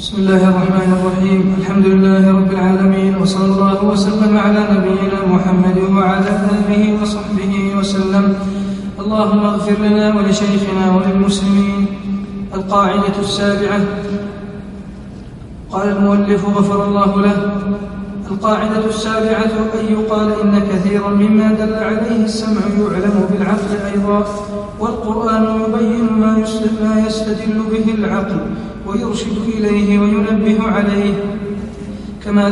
بسم الله الرحمن الرحيم. الحمد لله رب العالمين، وصلى الله وسلم على نبينا محمد وعلى آله وصحبه وسلم. اللهم اغفر لنا ولشيخنا وللمسلمين. القاعدة السابعة. قال المؤلف غفر الله له: القاعدة السابعة أن يقال إن كثيرا مما دل عليه السمع يعلم بالعقل أيضا، والقرآن يبين ما يستدل به العقل ويرشد إليه وينبه عليه، كما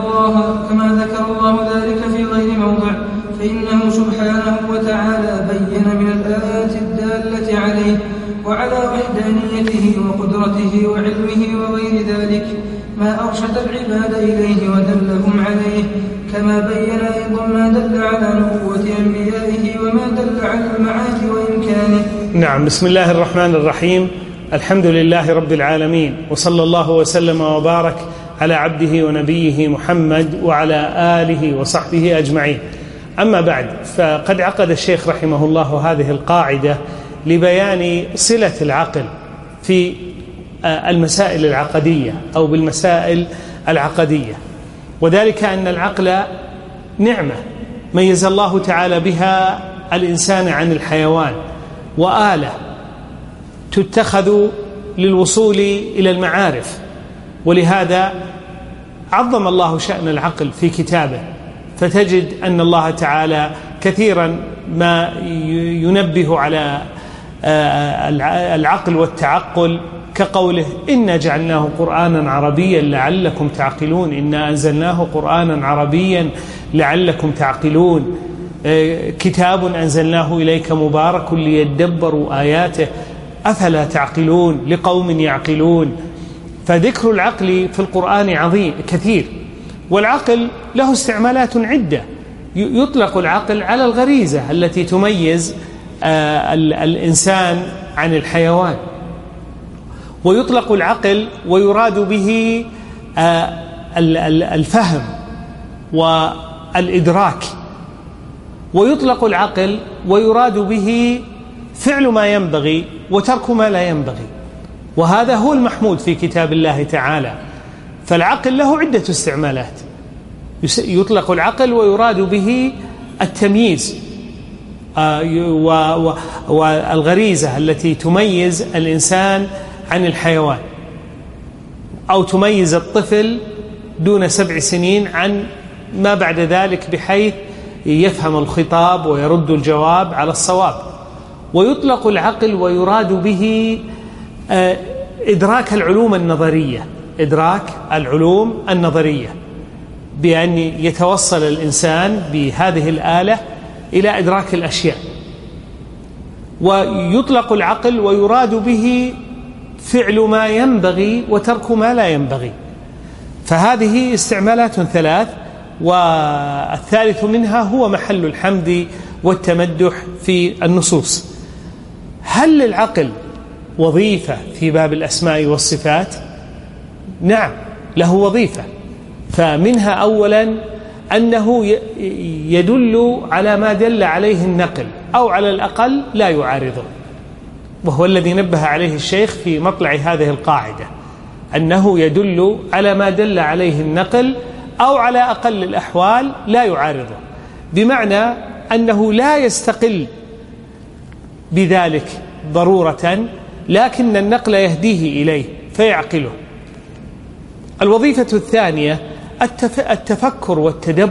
ذكر الله ذلك في غير موضع، فإنه سبحانه وتعالى بين من الآيات الدالة عليه وعلى وحدانيته وقدرته وعلمه وغير ذلك ما أرشد العباد إليه ودلهم عليه، كما بين أيضا ما دل على نبوة أنبيائه وما دل على المعاد وإمكانه. نعم. بسم الله الرحمن الرحيم. الحمد لله رب العالمين، وصلى الله وسلم وبارك على عبده ونبيه محمد وعلى آله وصحبه أجمعين. أما بعد، فقد عقد الشيخ رحمه الله هذه القاعدة لبيان صلة العقل في المسائل العقدية أو بالمسائل العقدية، وذلك أن العقل نعمة ميز الله تعالى بها الإنسان عن الحيوان، وآلة تتخذ للوصول إلى المعارف، ولهذا عظم الله شأن العقل في كتابه، فتجد أن الله تعالى كثيرا ما ينبه على العقل والتعقل، كقوله: إنا جعلناه قرآنا عربيا لعلكم تعقلون، إنا أنزلناه قرآنا عربيا لعلكم تعقلون، كتاب أنزلناه إليك مبارك ليدبروا آياته أفلا تعقلون، لقوم يعقلون. فذكر العقل في القرآن عظيم كثير، والعقل له استعمالات عدة. يطلق العقل على الغريزة التي تميز الإنسان عن الحيوان، ويطلق العقل ويراد به الفهم والإدراك، ويطلق العقل ويراد به فعل ما ينبغي وترك ما لا ينبغي، وهذا هو المحمود في كتاب الله تعالى. فالعقل له عدة استعمالات. يطلق العقل ويراد به التمييز والغريزة التي تميز الإنسان عن الحيوان، أو تميز الطفل دون 7 سنين عن ما بعد ذلك، بحيث يفهم الخطاب ويرد الجواب على الصواب. ويطلق العقل ويراد به إدراك العلوم النظرية، إدراك العلوم النظرية، بأن يتوصل الإنسان بهذه الآلة إلى إدراك الأشياء. ويطلق العقل ويراد به فعل ما ينبغي وترك ما لا ينبغي. فهذه استعمالات 3، والثالث منها هو محل الحمد والتمدح في النصوص. هل للعقل وظيفة في باب الأسماء والصفات؟ نعم، له وظيفة. فمنها أولا أنه يدل على ما دل عليه النقل، أو على الأقل لا يعارضه، وهو الذي نبه عليه الشيخ في مطلع هذه القاعدة، أنه يدل على ما دل عليه النقل، أو على أقل الأحوال لا يعارضه، بمعنى أنه لا يستقل بذلك ضرورة، لكن النقل يهديه إليه فيعقله. الوظيفة الثانية التفكر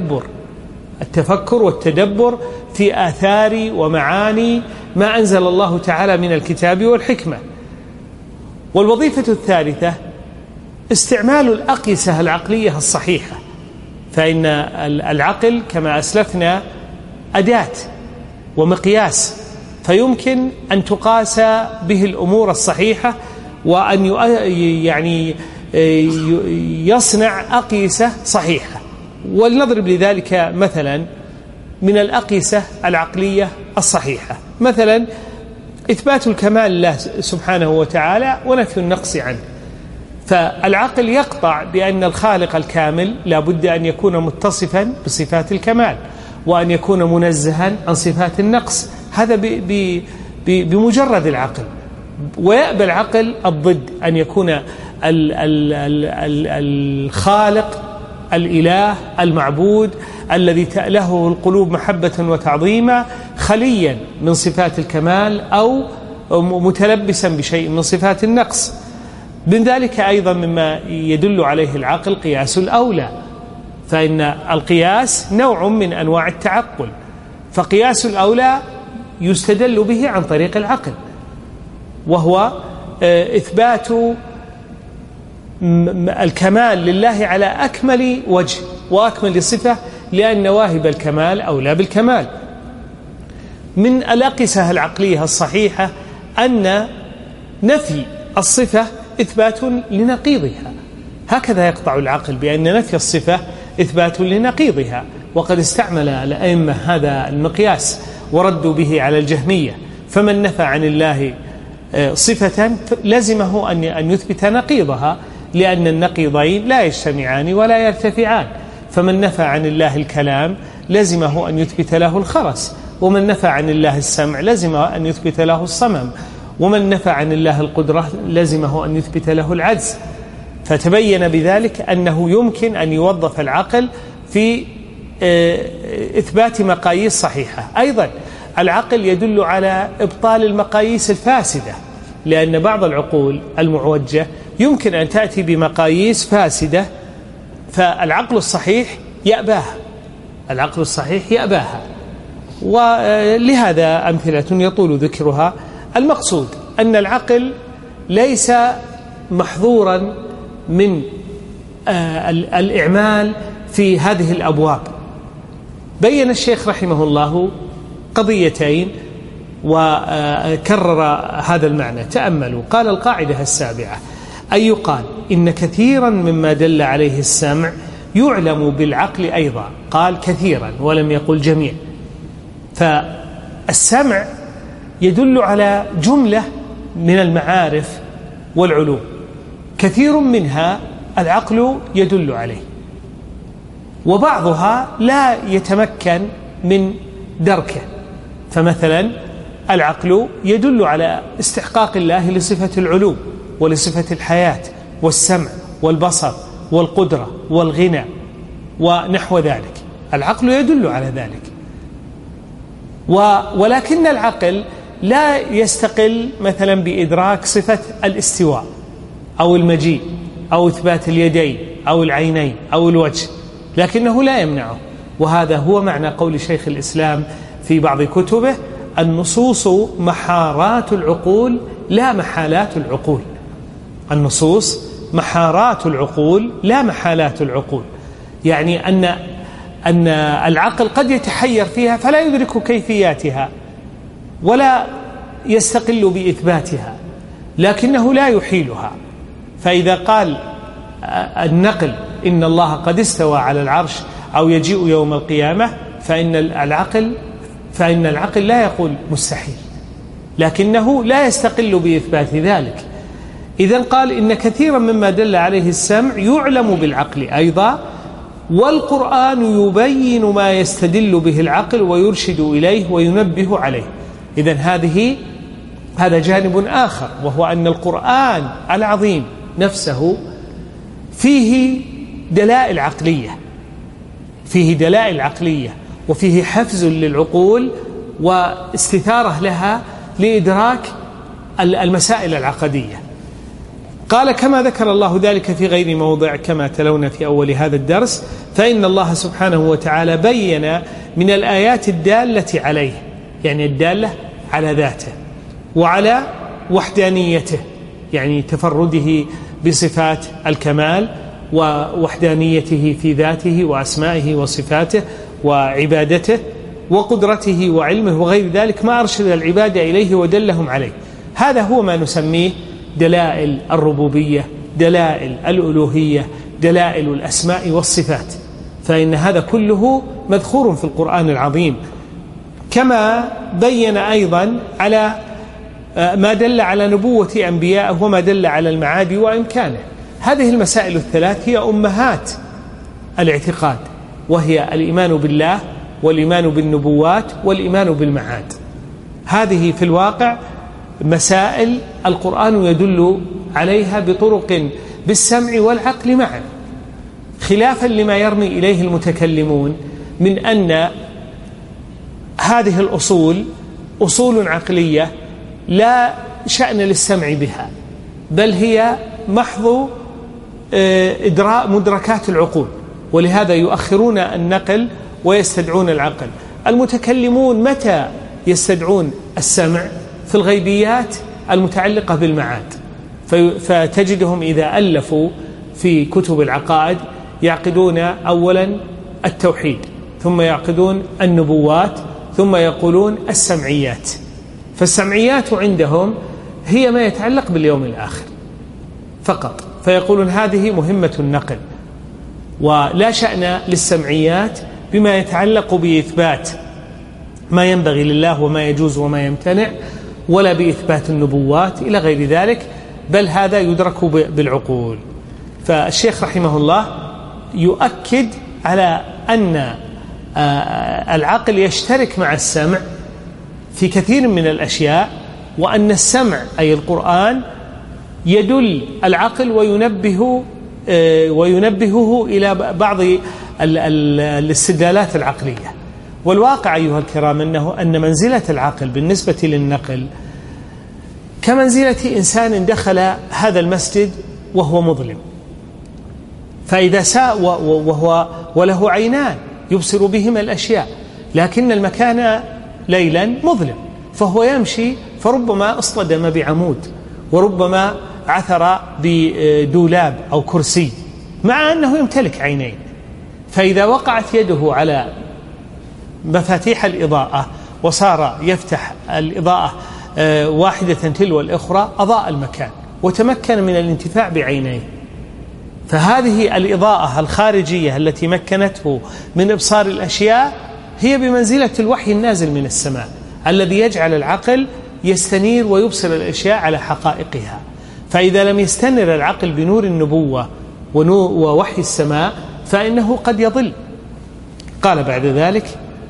والتدبر في آثار ومعاني ما أنزل الله تعالى من الكتاب والحكمة. والوظيفة الثالثة استعمال الأقيسة العقلية الصحيحة، فإن العقل كما أسلفنا أداة ومقياس، فيمكن أن تقاس به الأمور الصحيحة، وأن يصنع أقيسة صحيحة. ولنضرب لذلك مثلا من الأقيسة العقلية الصحيحة، مثلا إثبات الكمال لله سبحانه وتعالى ونفي النقص عنه. فالعقل يقطع بأن الخالق الكامل لا بد أن يكون متصفا بصفات الكمال، وأن يكون منزها عن صفات النقص، هذا بمجرد العقل. ويأبى العقل الضد، أن يكون الخالق الإله المعبود الذي تألهه القلوب محبة وتعظيما خليا من صفات الكمال أو متلبسا بشيء من صفات النقص. من ذلك أيضا مما يدل عليه العقل قياس الأولى، فإن القياس نوع من أنواع التعقل، فقياس الأولى يستدل به عن طريق العقل، وهو إثبات الكمال لله على أكمل وجه وأكمل صفة، لأن واهب الكمال أولى بالكمال. من الأقيسة العقلية الصحيحة أن نفي الصفة إثبات لنقيضها، هكذا يقطع العقل بأن نفي الصفة إثبات لنقيضها. وقد استعمل الأئمة هذا المقياس وردوا به على الجهمية، فمن نفى عن الله صفة لزمه أن يثبت نقيضها، لأن النقيضين لا يجتمعان ولا يرتفعان. فمن نفى عن الله الكلام لزمه أن يثبت له الخرس، ومن نفى عن الله السمع لزمه أن يثبت له الصمم، ومن نفى عن الله القدرة لزمه أن يثبت له العجز. فتبين بذلك أنه يمكن أن يوظف العقل في إثبات مقاييس صحيحة. أيضا العقل يدل على إبطال المقاييس الفاسدة، لأن بعض العقول المعوجة يمكن أن تأتي بمقاييس فاسدة فالعقل الصحيح يأباها، العقل الصحيح يأباها. ولهذا أمثلة يطول ذكرها. المقصود أن العقل ليس محظورا من الإعمال في هذه الأبواب. بين الشيخ رحمه الله قضيتين وكرر هذا المعنى. تأملوا، قال القاعدة السابعة أن يقال إن كثيرا مما دل عليه السمع يعلم بالعقل أيضا، قال كثيرا ولم يقل جميع. فالسمع يدل على جملة من المعارف والعلوم، كثير منها العقل يدل عليه، وبعضها لا يتمكن من دركه. فمثلا العقل يدل على استحقاق الله لصفة العلو ولصفة الحياة والسمع والبصر والقدرة والغنى ونحو ذلك، العقل يدل على ذلك. ولكن العقل لا يستقل مثلا بإدراك صفة الاستواء أو المجيء أو إثبات اليدين أو العينين أو الوجه، لكنه لا يمنعه. وهذا هو معنى قول شيخ الإسلام في بعض كتبه: النصوص محارات العقول لا محالات العقول. النصوص محارات العقول لا محالات العقول، يعني أن العقل قد يتحير فيها فلا يدرك كيفياتها ولا يستقل بإثباتها، لكنه لا يحيلها. فإذا قال النقل إن الله قد استوى على العرش أو يجيء يوم القيامة فإن العقل لا يقول مستحيل، لكنه لا يستقل بإثبات ذلك. إذن قال إن كثيرا مما دل عليه السمع يعلم بالعقل أيضا، والقرآن يبين ما يستدل به العقل ويرشد إليه وينبه عليه. إذن هذا جانب آخر، وهو أن القرآن العظيم نفسه فيه دلائل عقلية، وفيه حفز للعقول واستثارة لها لإدراك المسائل العقدية. قال كما ذكر الله ذلك في غير موضع كما تلونا في أول هذا الدرس: فإن الله سبحانه وتعالى بين من الآيات الدالة عليه، يعني الدالة على ذاته وعلى وحدانيته، يعني تفرده بصفات الكمال ووحدانيته في ذاته وأسمائه وصفاته وعبادته وقدرته وعلمه وغير ذلك، ما أرشد العباد إليه ودلهم عليه. هذا هو ما نسميه دلائل الربوبية، دلائل الألوهية، دلائل الأسماء والصفات. فإن هذا كله مذخور في القرآن العظيم. كما بين أيضا على ما دل على نبوة أنبيائه وما دل على المعاد وإمكانه. هذه المسائل الثلاث هي أمهات الاعتقاد، وهي الإيمان بالله والإيمان بالنبوات والإيمان بالمعاد. هذه في الواقع مسائل القرآن يدل عليها بطرق بالسمع والعقل معا، خلافا لما يرمي إليه المتكلمون من أن هذه الأصول أصول عقلية لا شأن للسمع بها، بل هي محض مدركات العقول، ولهذا يؤخرون النقل ويستدعون العقل. المتكلمون متى يستدعون السمع؟ في الغيبيات المتعلقة بالمعاد، فتجدهم إذا ألفوا في كتب العقائد يعقدون أولا التوحيد، ثم يعقدون النبوات، ثم يقولون السمعيات. فالسمعيات عندهم هي ما يتعلق باليوم الآخر فقط، فيقولون هذه مهمة النقل، ولا شأن للسمعيات بما يتعلق بإثبات ما ينبغي لله وما يجوز وما يمتنع، ولا بإثبات النبوات إلى غير ذلك، بل هذا يدرك بالعقول. فالشيخ رحمه الله يؤكد على أن العقل يشترك مع السمع في كثير من الأشياء، وأن السمع أي القرآن يدل العقل وينبهه إلى بعض الاستدلالات العقلية. والواقع أيها الكرام أن منزلة العقل بالنسبة للنقل كمنزلة إنسان دخل هذا المسجد وهو مظلم، فإذا ساء وله عينان يبصر بهما الأشياء، لكن المكان ليلا مظلم، فهو يمشي فربما اصطدم بعمود، وربما عثر بدولاب أو كرسي، مع أنه يمتلك عينين. فإذا وقعت يده على مفاتيح الإضاءة وصار يفتح الإضاءة واحدة تلو الأخرى، أضاء المكان وتمكن من الانتفاع بعينيه. فهذه الإضاءة الخارجية التي مكنته من إبصار الأشياء هي بمنزلة الوحي النازل من السماء، الذي يجعل العقل يستنير ويبصر الأشياء على حقائقها. فإذا لم يستنر العقل بنور النبوة ووحي السماء فإنه قد يضل. قال بعد ذلك: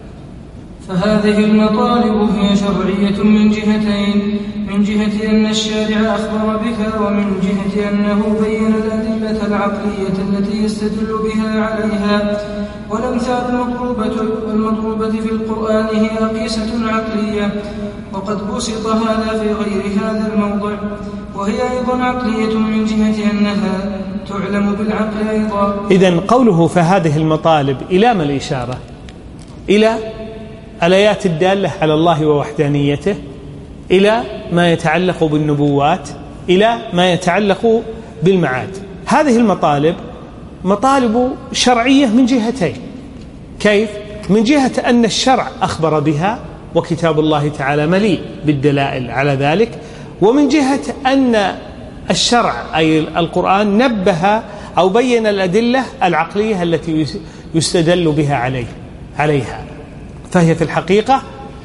فهذه المطالب هي شرعية من جهتين: من جهة أن الشارع أخبر بها، ومن جهة أنه بين الأدلة العقلية التي يستدل بها عليها. والأمثال المضروبة في القرآن هي أقيسة عقلية، وقد بسط هذا في غير هذا الموضع، وهي أيضا عقلية من جهة أنها تعلم بالعقل أيضا. إذن قوله فهذه المطالب إلى ما الإشارة؟ إلى الآيات الدالة على الله ووحدانيته، إلى ما يتعلق بالنبوات، إلى ما يتعلق بالمعاد. هذه المطالب مطالب شرعية من جهتين. كيف؟ من جهة أن الشرع أخبر بها، وكتاب الله تعالى مليء بالدلائل على ذلك، ومن جهة أن الشرع أي القرآن نبه أو بين الأدلة العقلية التي يستدل بها عليها. فهي في الحقيقة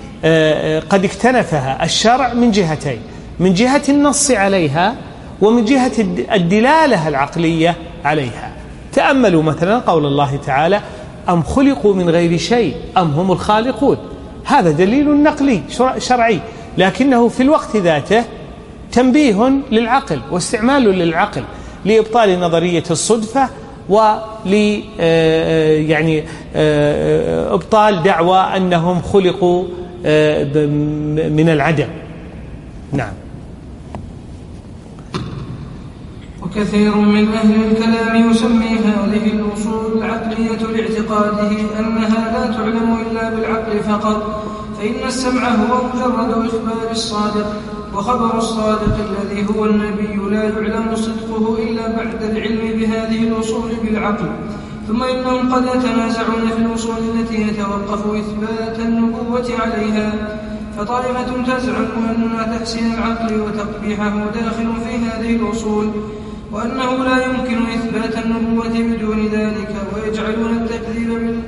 قد اكتنفها الشرع من جهتين: من جهة النص عليها، ومن جهة الدلالة العقلية عليها. تأملوا مثلا قول الله تعالى: أم خلقوا من غير شيء أم هم الخالقون. هذا دليل نقلي شرعي، لكنه في الوقت ذاته تنبيه للعقل واستعمال للعقل لإبطال نظرية الصدفة، يعني إبطال دعوى أنهم خلقوا من العدم. نعم. وكثير من أهل الكلام يسمي هذه الأصول العقلية لاعتقاده أنها لا تعلم إلا بالعقل فقط، فإن السمع هو مجرد إخبار الصادق، وخبر الصادق الذي هو النبي لا يعلم صدقه إلا بعد العلم بهذه الأصول بالعقل. ثم إنهم قد يتنازعون في الأصول التي يتوقف إثبات النبوة عليها، فطائفة تزعم أن تحسين العقل وتقبيحه داخل في هذه الأصول، وأنه لا يمكن إثبات النبوة بدون ذلك، ويجعلون التكذيب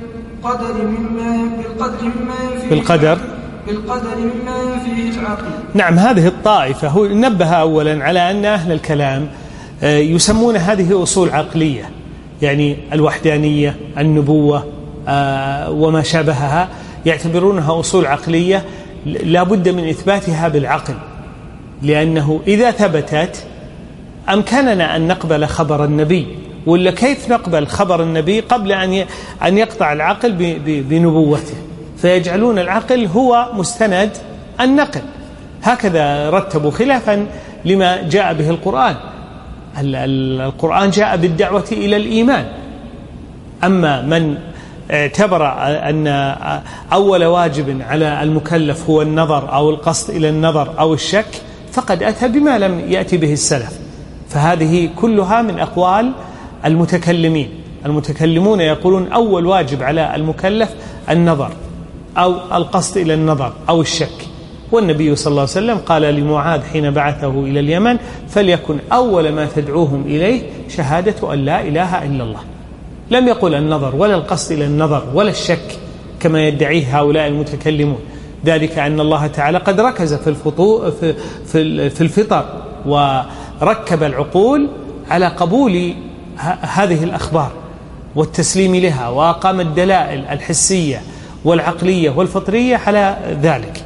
بالقدر مما ينفيه العقل. نعم، هذه الطائفة هو نبه أولا على أن أهل الكلام يسمون هذه أصول عقلية، يعني الوحدانية، النبوة وما شابهها، يعتبرونها أصول عقلية لا بد من إثباتها بالعقل، لأنه إذا ثبتت أمكننا أن نقبل خبر النبي، ولا كيف نقبل خبر النبي قبل أن يقطع العقل بنبوته؟ فيجعلون العقل هو مستند النقل. هكذا رتبوا خلافا لما جاء به القرآن. القرآن جاء بالدعوة إلى الإيمان، أما من اعتبر أن أول واجب على المكلف هو النظر أو القصد إلى النظر أو الشك فقد أتى بما لم يأتي به السلف. فهذه كلها من أقوال المتكلمين. المتكلمون يقولون أول واجب على المكلف النظر أو القصد إلى النظر أو الشك. والنبي صلى الله عليه وسلم قال لمعاذ حين بعثه إلى اليمن: فليكن أول ما تدعوهم إليه شهادة أن لا إله إلا الله. لم يقل النظر ولا القصد إلى النظر ولا الشك كما يدعيه هؤلاء المتكلمون. ذلك أن الله تعالى قد ركز في الفطر وركب العقول على قبول هذه الأخبار والتسليم لها، وأقام الدلائل الحسية والعقلية والفطرية على ذلك.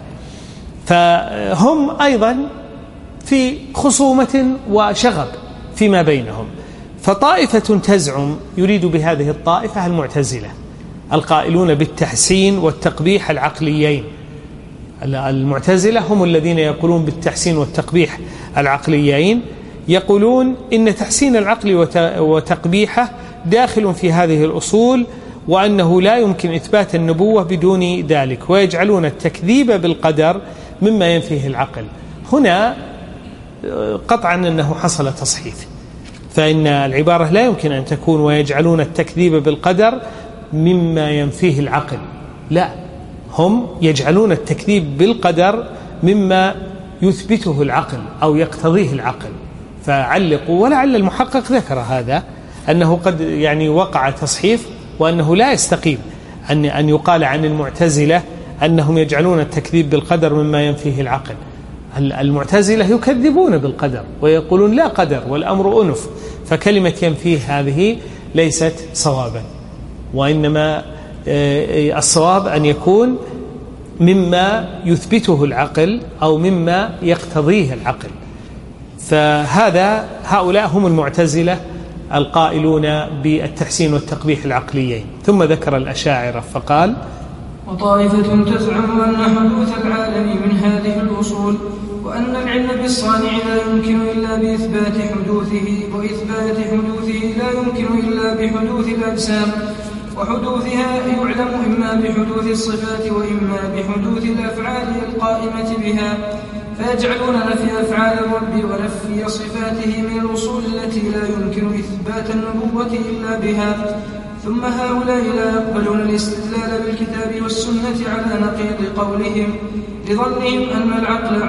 فهم أيضا في خصومة وشغب فيما بينهم. فطائفة تزعم، يريد بهذه الطائفة المعتزلة القائلون بالتحسين والتقبيح العقليين. المعتزلة هم الذين يقولون بالتحسين والتقبيح العقليين، يقولون إن تحسين العقل وتقبيحه داخل في هذه الأصول، وأنه لا يمكن إثبات النبوة بدون ذلك، ويجعلون التكذيب بالقدر مما ينفيه العقل. هنا قطعا أنه حصل تصحيف، فإن العبارة لا يمكن أن تكون ويجعلون التكذيب بالقدر مما ينفيه العقل. لا، هم يجعلون التكذيب بالقدر مما يثبته العقل أو يقتضيه العقل. فعلقوا، ولعل المحقق ذكر هذا، أنه قد وقع تصحيف، وأنه لا يستقيم أن يقال عن المعتزلة أنهم يجعلون التكذيب بالقدر مما ينفيه العقل. المعتزلة يكذبون بالقدر ويقولون لا قدر والأمر أنف، فكلمة ينفيه هذه ليست صوابا، وإنما الصواب أن يكون مما يثبته العقل أو مما يقتضيه العقل. هؤلاء هم المعتزلة القائلون بالتحسين والتقبيح العقليين. ثم ذكر الأشاعرة فقال: وطائفة تزعم أن حدوث العالم من هذه الأصول، وأن العلم بالصانع لا يمكن إلا بإثبات حدوثه، وإثبات حدوثه لا يمكن إلا بحدوث الأجسام، وحدوثها يعلم إما بحدوث الصفات وإما بحدوث الأفعال القائمة بها، فيجعلون نفي أفعال الرب ونفي صفاته من الأصول التي لا يمكن إثبات النبوة إلا بها. ثم هؤلاء لا يقبلون الاستدلال بالكتاب والسنة على نقيض قولهم، لظنهم أن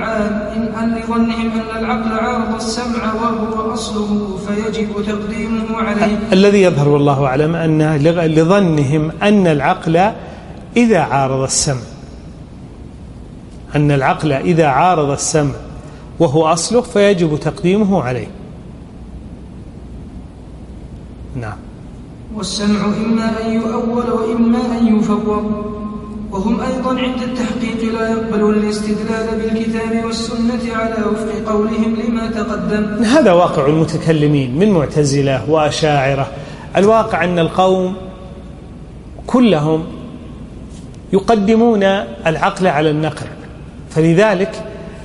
العقل عارض السمع وهو أصله فيجب تقديمه عليه. الذي يظهر والله أعلم أن لظنهم أن العقل إذا عارض السمع، أن العقل إذا عارض السمع وهو أصله فيجب تقديمه عليه. نعم. والسمع إما أن يؤول وإما أن يفوض. وهم أيضا عند التحقيق لا يقبلون الاستدلال بالكتاب والسنة على وفق قولهم لما تقدم. هذا واقع المتكلمين من معتزلة وأشاعرة. الواقع أن القوم كلهم يقدمون العقل على النقل، فلذلك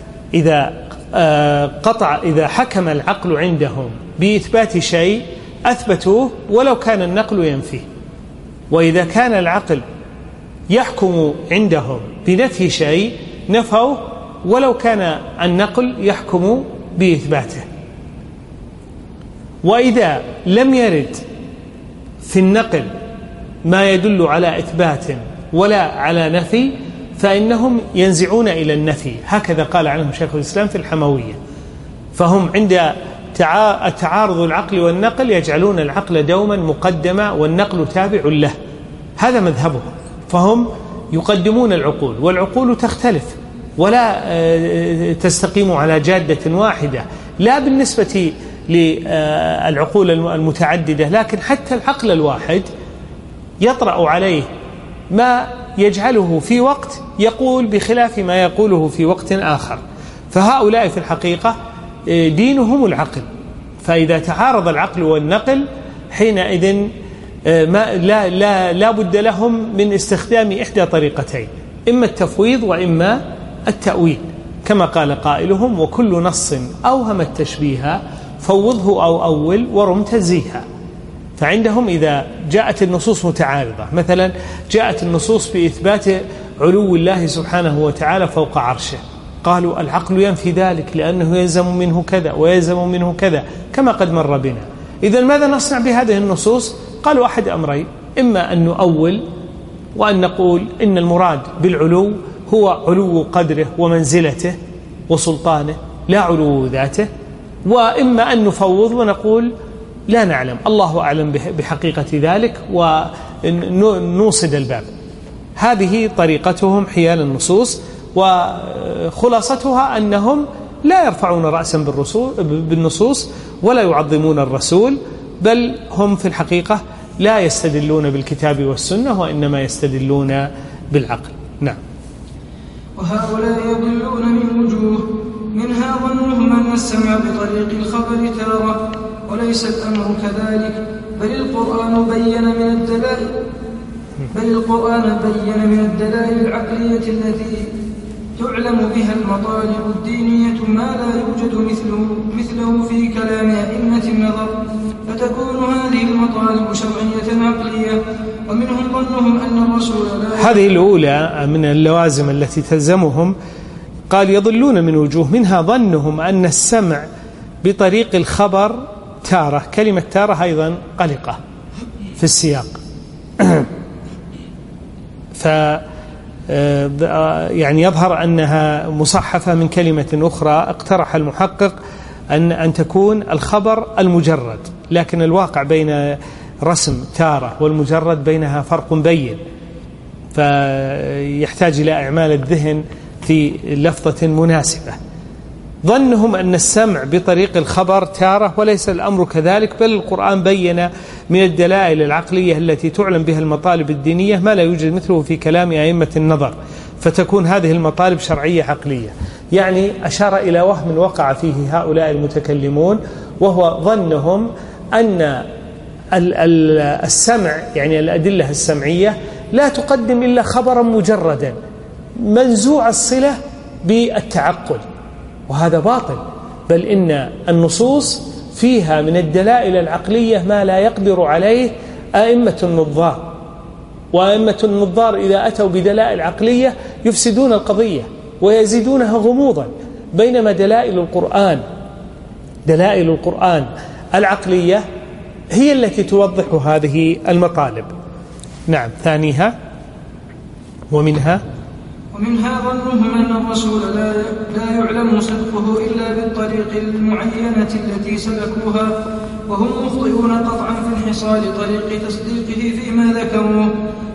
إذا حكم العقل عندهم بإثبات شيء أثبتوه ولو كان النقل ينفيه، وإذا كان العقل يحكم عندهم بنفي شيء نفوه ولو كان النقل يحكم بإثباته. وإذا لم يرد في النقل ما يدل على إثبات ولا على نفي فإنهم ينزعون إلى النفي. هكذا قال عنهم شيخ الإسلام في الحموية. فهم عند تعارض العقل والنقل يجعلون العقل دوما مقدما والنقل تابع له، هذا مذهبهم. فهم يقدمون العقول، والعقول تختلف ولا تستقيم على جادة واحدة، لا بالنسبة للعقول المتعددة، لكن حتى العقل الواحد يطرأ عليه ما يجعله في وقت يقول بخلاف ما يقوله في وقت آخر. فهؤلاء في الحقيقة دينهم العقل، فإذا تعارض العقل والنقل حينئذ لا بد لهم من استخدام إحدى طريقتين، إما التفويض وإما التأويل، كما قال قائلهم: وكل نص أوهم التشبيه فوضه أو أول ورم تنزيها. فعندهم إذا جاءت النصوص متعارضة، مثلا جاءت النصوص بإثبات علو الله سبحانه وتعالى فوق عرشه، قالوا العقل ينفي ذلك لأنه يلزم منه كذا ويلزم منه كذا كما قد مر بنا. إذن ماذا نصنع بهذه النصوص؟ قالوا أحد أمرين: إما أن نؤول وأن نقول إن المراد بالعلو هو علو قدره ومنزلته وسلطانه لا علو ذاته، وإما أن نفوض ونقول لا نعلم، الله أعلم بحقيقة ذلك، ونوصد الباب. هذه طريقتهم حيال النصوص، وخلاصتها أنهم لا يرفعون رأسا بالنصوص ولا يعظمون الرسول، بل هم في الحقيقة لا يستدلون بالكتاب والسنة وإنما يستدلون بالعقل. نعم. وهؤلاء يضلون من وجوه، منها ظنهم أن السمع بطريق الخبر تارة، وليس الأمر كذلك، بل القرآن بين من الدلائل العقلية التي تعلم بها المطالب الدينية ما لا يوجد مثله في كلام أئمة النظر، فتكون هذه المطالب شرعية عقلية. ومنهم ظنهم أن الرسول لا هذه الأولى من اللوازم التي تلزمهم. قال يضلون من وجوه، منها ظنهم أن السمع بطريق الخبر تارة. كلمة تارة أيضا قلقة في السياق يعني يظهر أنها مصحفة من كلمة أخرى. اقترح المحقق أن تكون الخبر المجرد، لكن الواقع بين رسم تارة والمجرد بينها فرق بين، فيحتاج إلى إعمال الذهن في لفظة مناسبة. ظنهم أن السمع بطريق الخبر تارة، وليس الأمر كذلك، بل القرآن بين من الدلائل العقلية التي تعلم بها المطالب الدينية ما لا يوجد مثله في كلام أئمة النظر، فتكون هذه المطالب شرعية عقلية. يعني أشار إلى وهم وقع فيه هؤلاء المتكلمون، وهو ظنهم أن السمع، يعني الأدلة السمعية، لا تقدم إلا خبرا مجردا منزوع الصلة بالتعقل، وهذا باطل، بل إن النصوص فيها من الدلائل العقلية ما لا يقدر عليه أئمة النظار، وأئمة النظار إذا أتوا بدلائل عقلية يفسدون القضية ويزيدونها غموضا، بينما دلائل القرآن العقلية هي التي توضح هذه المطالب. نعم. ثانيها ومنها ظنهم أن الرسول لا يعلم صدقه إلا بالطريق المعينة التي سلكوها، وهم مخطئون قطعا في انحصار طريق تصديقه فيما ذكروه،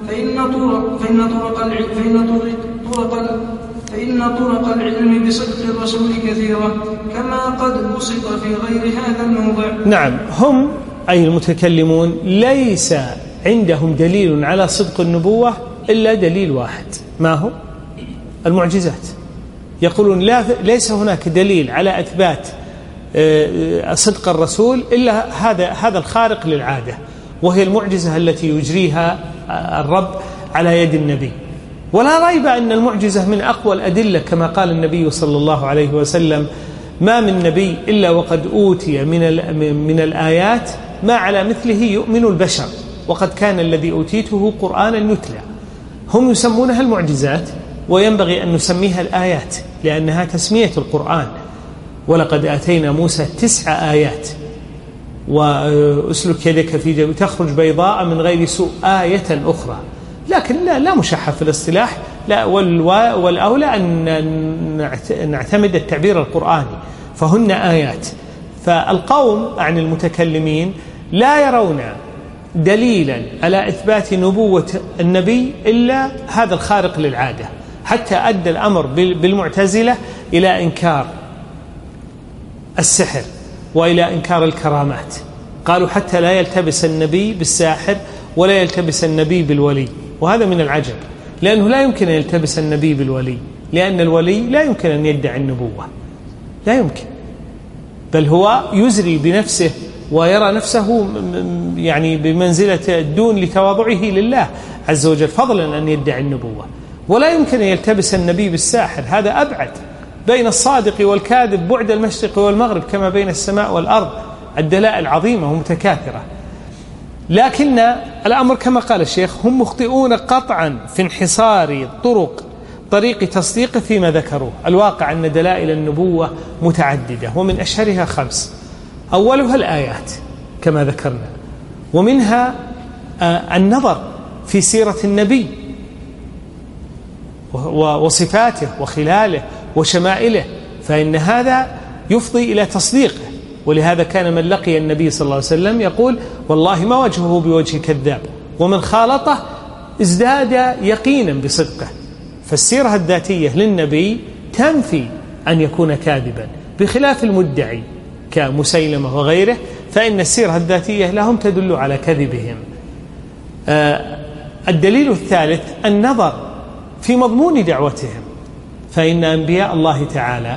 فإن طرق العلم بصدق الرسول كثيرة، كما قد بسط في غير هذا الموضع. نعم. هم أي المتكلمون ليس عندهم دليل على صدق النبوة إلا دليل واحد، ما هو؟ المعجزات. يقولون ليس هناك دليل على إثبات صدق الرسول إلا هذا الخارق للعادة، وهي المعجزة التي يجريها الرب على يد النبي. ولا ريب أن المعجزة من أقوى الأدلة، كما قال النبي صلى الله عليه وسلم: ما من نبي إلا وقد أوتي من الآيات ما على مثله يؤمن البشر، وقد كان الذي أوتيته قرآنا يتلى. هم يسمونها المعجزات، وينبغي أن نسميها الآيات لأنها تسمية القرآن. ولقد آتينا موسى 9 آيات، وأسلك يدك في جيبك تخرج بيضاء من غير سوء، آية أخرى. لكن لا مشحف في الاصطلاح، لا، والأولى أن نعتمد التعبير القرآني، فهن آيات. فالقوم عن المتكلمين لا يرون دليلا على إثبات نبوة النبي إلا هذا الخارق للعادة، حتى أدى الأمر بالمعتزلة إلى إنكار السحر وإلى إنكار الكرامات. قالوا حتى لا يلتبس النبي بالساحر ولا يلتبس النبي بالولي، وهذا من العجب، لأنه لا يمكن أن يلتبس النبي بالولي، لأن الولي لا يمكن أن يدعي النبوة، لا يمكن. بل هو يزري بنفسه ويرى نفسه يعني بمنزلة الدون لتواضعه لله عز وجل، فضلا أن يدعي النبوة. ولا يمكن أن يلتبس النبي بالساحر، هذا أبعد. بين الصادق والكاذب بعد المشرق والمغرب كما بين السماء والأرض، الدلائل عظيمة ومتكاثرة. لكن الأمر كما قال الشيخ هم مخطئون قطعا في انحصار طريق تصديقه فيما ذكروه. الواقع أن دلائل النبوة متعددة، ومن أشهرها 5. أولها الآيات كما ذكرنا، ومنها النظر في سيرة النبي وصفاته وخلاله وشمائله، فإن هذا يفضي إلى تصديقه. ولهذا كان من لقي النبي صلى الله عليه وسلم يقول والله ما وجهه بوجه كذاب، ومن خالطه ازداد يقينا بصدقه. فالسيرة الذاتية للنبي تنفي أن يكون كاذبا، بخلاف المدعي كمسيلمة وغيره، فإن السيرة الذاتية لهم تدل على كذبهم. الدليل الثالث النظر في مضمون دعوتهم، فإن أنبياء الله تعالى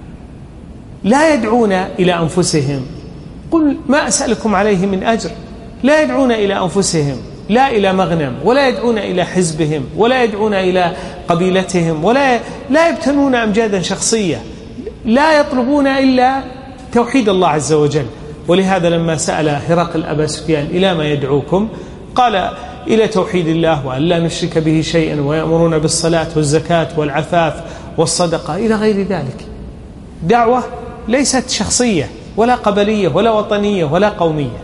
لا يدعون إلى أنفسهم، قل ما أسألكم عليه من أجر، لا يدعون إلى أنفسهم، لا إلى مغنم، ولا يدعون إلى حزبهم، ولا يدعون إلى قبيلتهم، لا يبتنون أمجادا شخصية، لا يطلبون إلا توحيد الله عز وجل. ولهذا لما سأل هرقل أبا سفيان إلى ما يدعوكم، قال إلى توحيد الله وأن لا نشرك به شيئا، ويأمرون بالصلاة والزكاة والعفاف والصدقة إلى غير ذلك. دعوة ليست شخصية ولا قبلية ولا وطنية ولا قومية.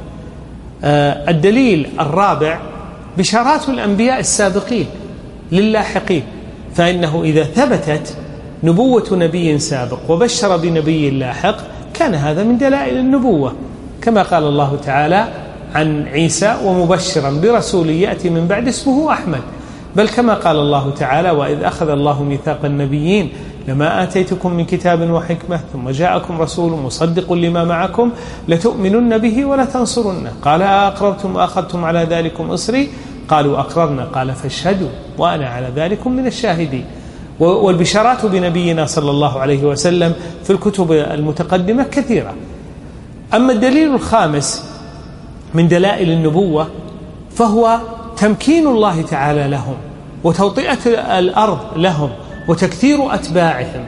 الدليل الرابع بشارات الأنبياء السابقين للاحقين، فإنه إذا ثبتت نبوة نبي سابق وبشر بنبي لاحق كان هذا من دلائل النبوة، كما قال الله تعالى عن عيسى ومبشرا برسول يأتي من بعد اسمه أحمد. بل كما قال الله تعالى وإذ أخذ الله ميثاق النبيين لما آتيتكم من كتاب وحكمة ثم جاءكم رسول مصدق لما معكم لتؤمنن به ولتنصرنه قال أقررتم وأخذتم على ذلكم إصري قالوا أقررنا قال فاشهدوا وأنا على ذلكم من الشاهدين. والبشارات بنبينا صلى الله عليه وسلم في الكتب المتقدمة كثيرة. أما الدليل الخامس من دلائل النبوة فهو تمكين الله تعالى لهم وتوطئة الأرض لهم وتكثير أتباعهم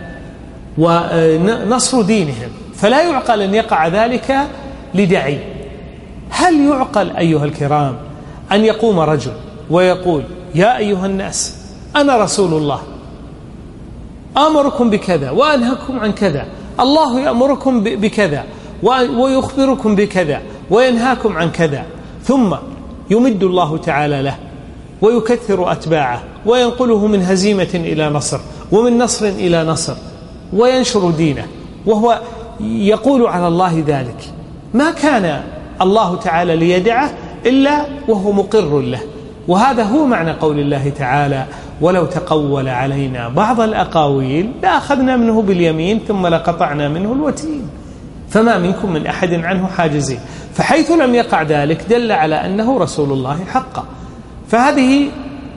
ونصر دينهم، فلا يعقل أن يقع ذلك لدعي. هل يعقل أيها الكرام أن يقوم رجل ويقول يا أيها الناس أنا رسول الله آمركم بكذا وأنهاكم عن كذا، الله يأمركم بكذا ويخبركم بكذا وينهاكم عن كذا، ثم يمد الله تعالى له ويكثر أتباعه وينقله من هزيمة إلى نصر ومن نصر إلى نصر وينشر دينه وهو يقول على الله ذلك؟ ما كان الله تعالى ليدعه إلا وهو مقر له. وهذا هو معنى قول الله تعالى ولو تقول علينا بعض الأقاويل لأخذنا منه باليمين ثم لقطعنا منه الوتين فما منكم من أحد عنه حاجزين. فحيث لم يقع ذلك دل على أنه رسول الله حقا. فهذه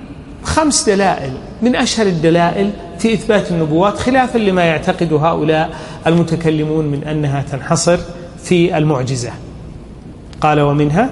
5 دلائل من أشهر الدلائل في إثبات النبوات، خلافا لما يعتقد هؤلاء المتكلمون من أنها تنحصر في المعجزة. قال ومنها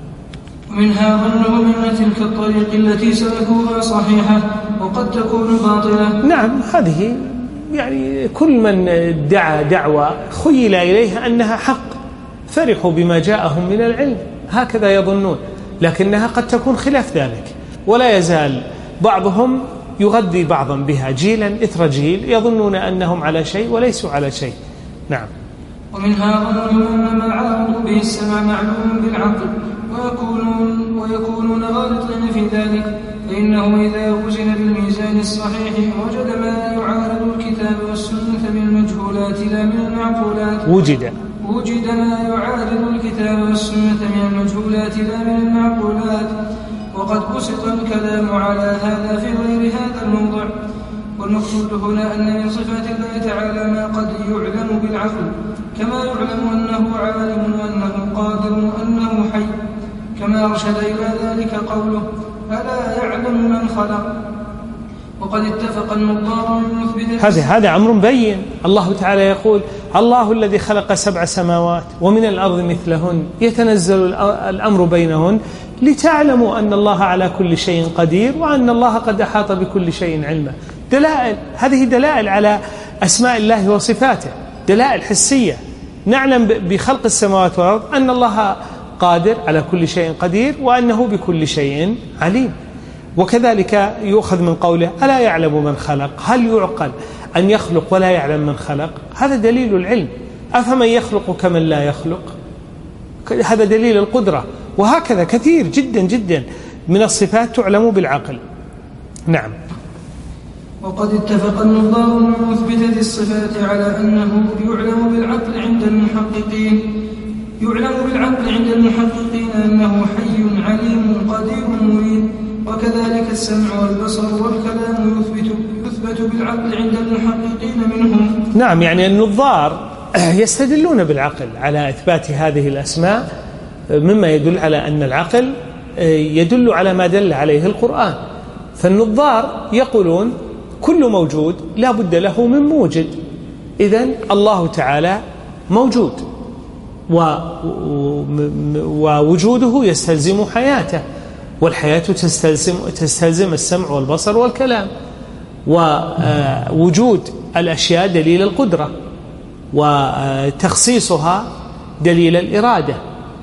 ظنه من تلك الطريق التي سلكوها صحيحة وقد تكون باطلة. نعم، هذه يعني كل من دعا دعوة خيل إليها أنها حق، فرحوا بما جاءهم من العلم، هكذا يظنون، لكنها قد تكون خلاف ذلك. ولا يزال بعضهم يغذي بعضا بها جيلا إثر جيل يظنون أنهم على شيء وليسوا على شيء. نعم. ومنها ظنهم أن ما عارض به السمع معلوم بالعقل ويكونون غالطين في ذلك، فإنه إذا وزن بالميزان الصحيح وجد ما يعارض الكتاب والسنة من المجهولات لا من المعقولات وجد ما يعارض الكتاب والسنة من المجهولات لا من المعقولات، وقد بسط الكلام على هذا في غير هذا الموضع. والمقصود هنا أن من صفات الله تعالى ما قد يعلم بالعقل، كما يعلم أنه عالم وأنه قادر وأنه حي، كما أرشد إلى ذلك قوله ألا يعلم من خلق. وقد اتفق النظار من مثبت هذا أمر بين. الله تعالى يقول: الله الذي خلق 7 سماوات ومن الأرض مثلهن يتنزل الأمر بينهن لتعلموا أن الله على كل شيء قدير وأن الله قد أحاط بكل شيء علما. دلائل، هذه دلائل على أسماء الله وصفاته، دلائل حسية. نعلم بخلق السماوات والأرض أن الله قادر على كل شيء قدير وأنه بكل شيء عليم. وكذلك يؤخذ من قوله: ألا يعلم من خلق. هل يعقل أن يخلق ولا يعلم من خلق؟ هذا دليل العلم. أفمن يخلق كمن لا يخلق؟ هذا دليل القدرة. وهكذا كثير جدا جدا من الصفات تعلم بالعقل. نعم. وقد اتفق النظار من مثبتة الصفات على أنه يعلم بالعقل عند المحققين أنه حي عليم قدير مريد. وكذلك السمع والبصر والكلام يثبت بالعقل عند المحققين منهم. نعم، يعني النظار يستدلون بالعقل على إثبات هذه الأسماء، مما يدل على أن العقل يدل على ما دل عليه القرآن. فالنظار يقولون: كل موجود لا بد له من موجد، إذن الله تعالى موجود ووجوده يستلزم حياته، والحياة تستلزم السمع والبصر والكلام، ووجود الأشياء دليل القدرة، وتخصيصها دليل الإرادة،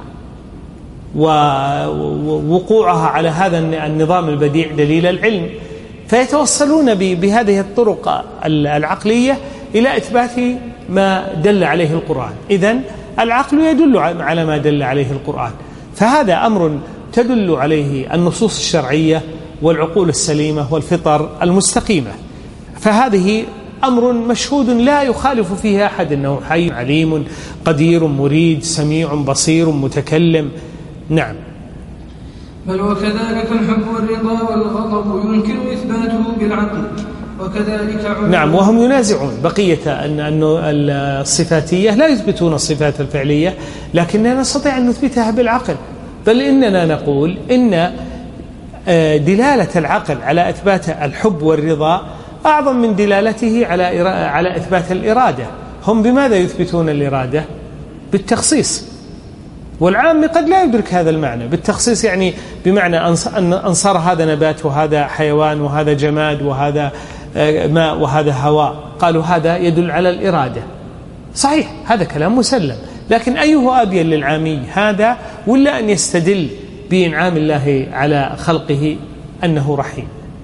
ووقوعها على هذا النظام البديع دليل العلم. فيتوصلون بهذه الطرق العقلية إلى إثبات ما دل عليه القرآن. إذن العقل يدل على ما دل عليه القرآن، فهذا أمر تدل عليه النصوص الشرعية والعقول السليمة والفطر المستقيمة. فهذه أمر مشهود لا يخالف فيه أحد، أنه حي عليم قدير مريد سميع بصير متكلم. نعم. بل وكذلك الحب والرضا والغضب يمكن إثباته بالعقل، وكذلك نعم. وهم ينازعون بقية أن الصفاتية لا يثبتون الصفات الفعلية، لكننا نستطيع أن نثبتها بالعقل. بل إننا نقول إن دلالة العقل على إثبات الحب والرضا أعظم من دلالته على إثبات الإرادة. هم بماذا يثبتون الإرادة؟ بالتخصيص، والعام قد لا يدرك هذا المعنى. بالتخصيص يعني بمعنى أن صار هذا نبات وهذا حيوان وهذا جماد وهذا ماء وهذا هواء، قالوا هذا يدل على الإرادة. صحيح، هذا كلام مسلم، لكن أيه أبين للعامي، هذا ولا أن يستدل بإنعام الله على خلقه أنه رحيم،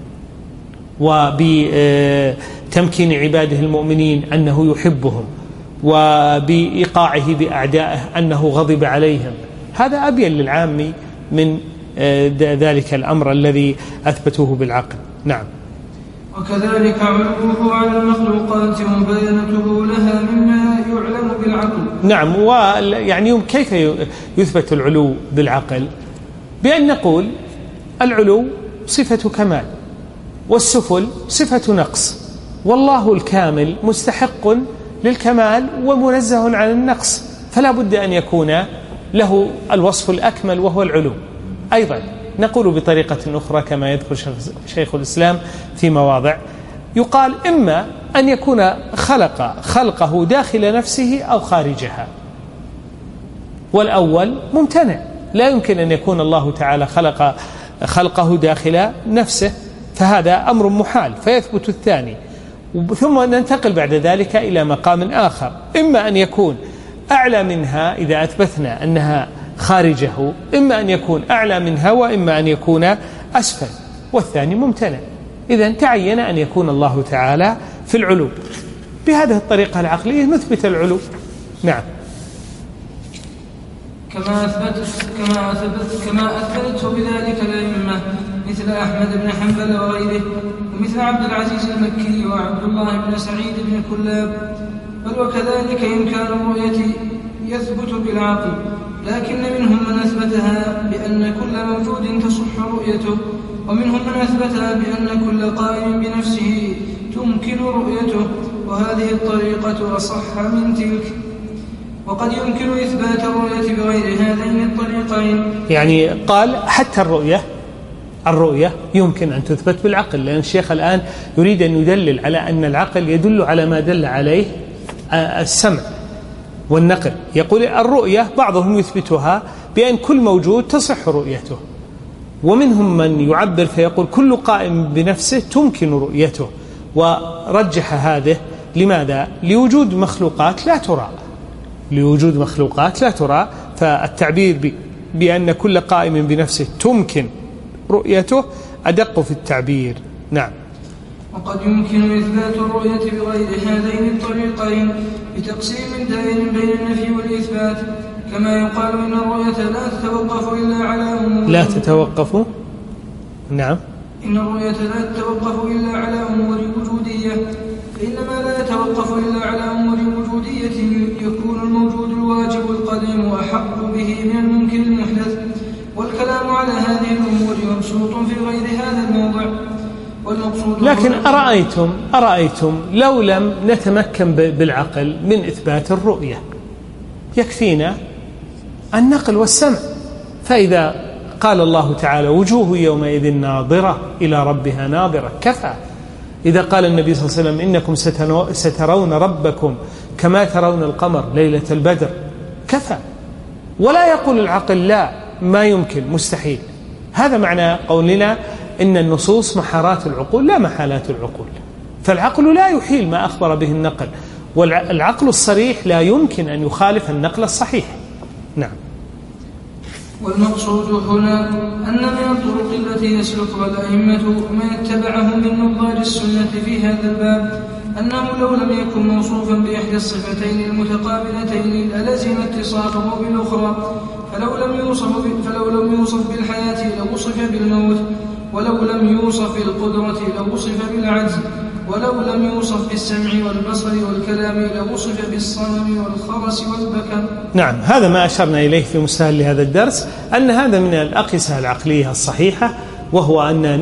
وبتمكين عباده المؤمنين أنه يحبهم، وبإيقاعه بأعدائه أنه غضب عليهم؟ هذا أبين للعامي من ذلك الأمر الذي أثبتوه بالعقل. نعم. وكذلك علوه على المخلوقات وبيانته لها مما يعلم بالعقل. نعم. ويعني كيف يثبت العلو بالعقل؟ بأن نقول العلو صفة كمال، والسفل صفة نقص، والله الكامل مستحق للكمال ومنزه عن النقص، فلا بد أن يكون له الوصف الأكمل وهو العلو. أيضا نقول بطريقة أخرى كما يذكر شيخ الإسلام في مواضع، يقال إما أن يكون خلقه داخل نفسه أو خارجها، والأول ممتنع، لا يمكن أن يكون الله تعالى خلقه داخل نفسه، فهذا أمر محال، فيثبت الثاني. ثم ننتقل بعد ذلك إلى مقام آخر، إما أن يكون أعلى منها إذا أثبتنا أنها خارجه، إما أن يكون أعلى منها وإما أن يكون أسفل، والثاني ممتنع. إذن تعين أن يكون الله تعالى في العلو. بهذه الطريقة العقلية نثبت العلو. نعم. كما أثبته بذلك الأئمة مثل أحمد بن حنبل وغيره، ومثل عبد العزيز المكي وعبد الله بن سعيد بن كلاب. بل وكذلك إمكان الرؤية يثبت بالعقل، لكن منهم من أثبتها بأن كل موجود تصح رؤيته، ومنهم من أثبتها بأن كل قائم بنفسه تمكن رؤيته، وهذه الطريقة أصح من تلك. وقد يمكن إثبات الرؤية بغير هذين الطريقين. يعني قال حتى الرؤية الرؤية يمكن أن تثبت بالعقل، لأن الشيخ الآن يريد أن يدلل على أن العقل يدل على ما دل عليه السمع والنقل. يقول الرؤية بعضهم يثبتها بأن كل موجود تصح رؤيته، ومنهم من يعبر فيقول كل قائم بنفسه تمكن رؤيته، ورجح هذه. لماذا؟ لوجود مخلوقات لا ترى، لوجود مخلوقات لا ترى، فالتعبير بأن كل قائم بنفسه تمكن رؤيته أدق في التعبير. نعم. وقد يمكن إثبات الرؤية بغير هذين الطريقين بتقسيم دائر بين النفي والإثبات، كما يقال إن الرؤية لا تتوقف إلا على أمور لا تتوقف. نعم. إن الرؤية لا تتوقف إلا على أمور وجودية، فإنما لا يتوقف إلا على أمور وجودية يكون الموجود الواجب القديم أحق به من الممكن المحدث، والكلام على هذه الأمور مبسوط في غير هذا الموضع. لكن أرأيتم لو لم نتمكن بالعقل من إثبات الرؤية يكفينا النقل والسمع، فإذا قال الله تعالى وجوه يومئذ ناظرة إلى ربها ناظرة كفى. إذا قال النبي صلى الله عليه وسلم إنكم سترون ربكم كما ترون القمر ليلة البدر كفى. ولا يقول العقل لا ما يمكن مستحيل. هذا معنى قولنا إن النصوص محارات العقول لا محالات العقول، فالعقل لا يحيل ما أخبر به النقل، والعقل الصريح لا يمكن أن يخالف النقل الصحيح. نعم. والمقصود هنا أن من الطرق التي يسلكها الأئمة ما يتبعهم من نظار السنة في هذا الباب أنه لو لم يكن موصوفا بإحدى الصفتين المتقابلتين للزم اتصافه بالأخرى، فلو لم يوصف بالحياة لوصف بالموت، ولو لم يوصف بالقدرة لوصف بالعجز، ولو لم يوصف بالسمع والبصر والكلام لوصف بالصمم والخرس والبكم. نعم، هذا ما أشرنا إليه في مستهل هذا الدرس، أن هذا من الأقيسة العقلية الصحيحة، وهو أن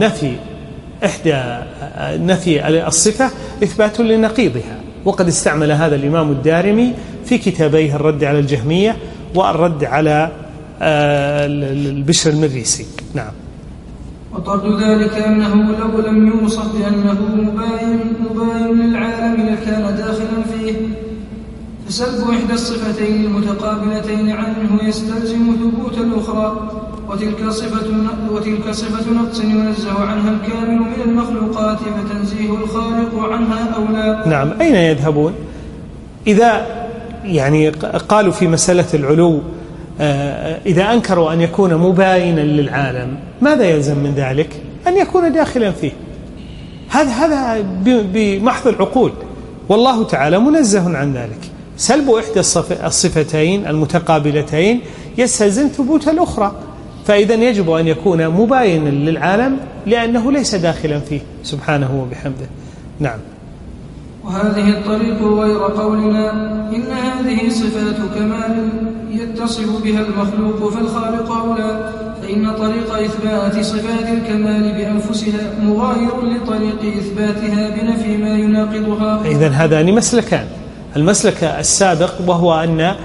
نفي الصفة إثبات لنقيضها. وقد استعمل هذا الإمام الدارمي في كتابيه الرد على الجهمية والرد على البشر المريسي. نعم. وطرد ذلك أنه لو لم يوصف بأنه مباين للعالم لكان داخلا فيه، فسلب إحدى الصفتين المتقابلتين عنه يستلزم ثبوت الأخرى، وتلك صفة نقص ينزه عنها الكامل من المخلوقات، فتنزيه الخالق عنها أولى. نعم. أين يذهبون؟ إذا قالوا في مسألة العلو إذا أنكروا أن يكون مباينا للعالم، ماذا يلزم من ذلك؟ أن يكون داخلا فيه. هذا بمحض العقول، والله تعالى منزه عن ذلك. سلب إحدى الصفتين المتقابلتين يستلزم ثبوت الأخرى، فإذا يجب أن يكون مباينا للعالم لأنه ليس داخلا فيه سبحانه وبحمده. نعم. وهذه الطريق غير قولنا إن هذه صفات كمال يتصف بها المخلوق فالخالق أولى، فإن طريق إثبات صفات الكمال بأنفسها مغاير لطريق إثباتها بنفي ما يناقضها. إذن هذان مسلكان. المسلك السابق وهو أن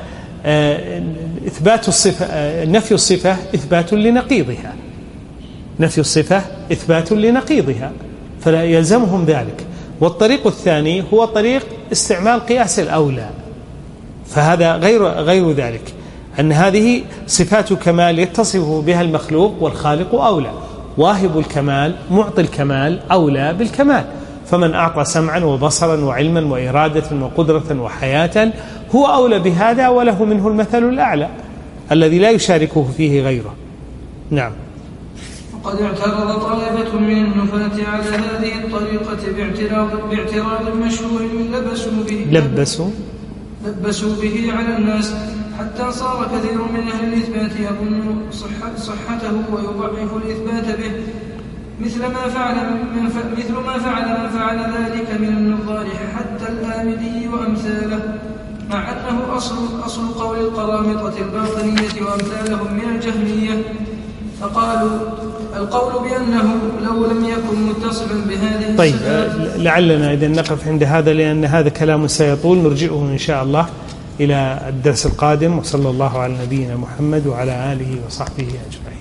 إثبات الصفة نفي الصفة إثبات لنقيضها، نفي الصفة إثبات لنقيضها، فلا يلزمهم ذلك. والطريق الثاني هو طريق استعمال قياس الأولى، فهذا غير ذلك، أن هذه صفات كمال يتصف بها المخلوق والخالق أولى. واهب الكمال معطي الكمال أولى بالكمال، فمن أعطى سمعا وبصرا وعلما وإرادة وقدرة وحياة هو أولى بهذا، وله منه المثل الأعلى الذي لا يشاركه فيه غيره. نعم. وقد اعترض طائفة من النفاة على هذه الطريقة باعتراض مشهور لبسوا به على الناس، حتى صار كثير من أهل الإثبات يظن صحته ويضعف الإثبات به، مثل ما فعل من فعل ذلك من النظار حتى الآمدي وأمثاله، مع أنه أصل قول القرامطة الباطنية وأمثالهم من الجهمية. فقالوا القول بأنه لو لم يكن متصفا بهذه طيب، لعلنا إذا نقف عند هذا، لأن هذا كلام سيطول، نرجئه إن شاء الله إلى الدرس القادم. وصلى الله على نبينا محمد وعلى آله وصحبه أجمعين.